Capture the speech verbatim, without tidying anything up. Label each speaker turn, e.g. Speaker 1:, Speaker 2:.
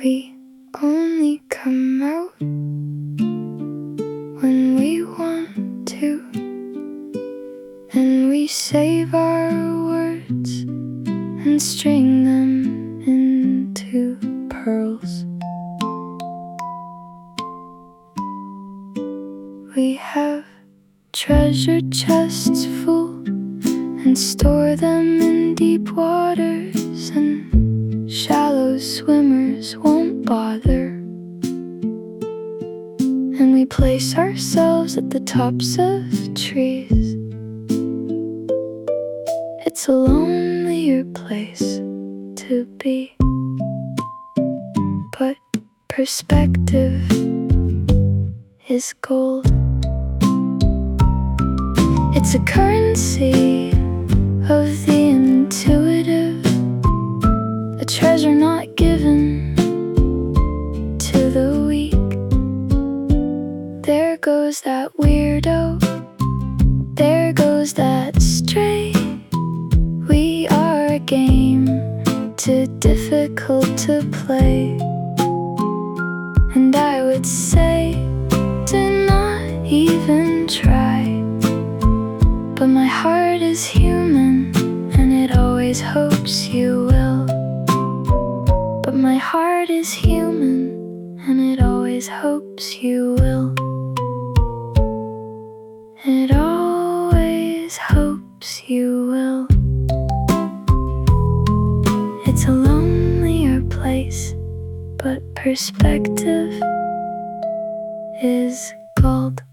Speaker 1: We only come out when we want to, and we save our words and string them into pearls. We have treasure chests full and store them in deep waters, and shallow swimmers won't bother. And we place ourselves at the tops of trees. It's a lonelier place to be, but perspective is gold. It's a currency of the intuitive, a treasure not given to the weak. There goes that weirdo, there goes that stray. We are a game too difficult to play, and I would say do not even try. But my heart is human, and it always hopes you will. But my heart is human, and it always hopes you will. It always hopes you will. It's a lonelier place, but perspective is gold.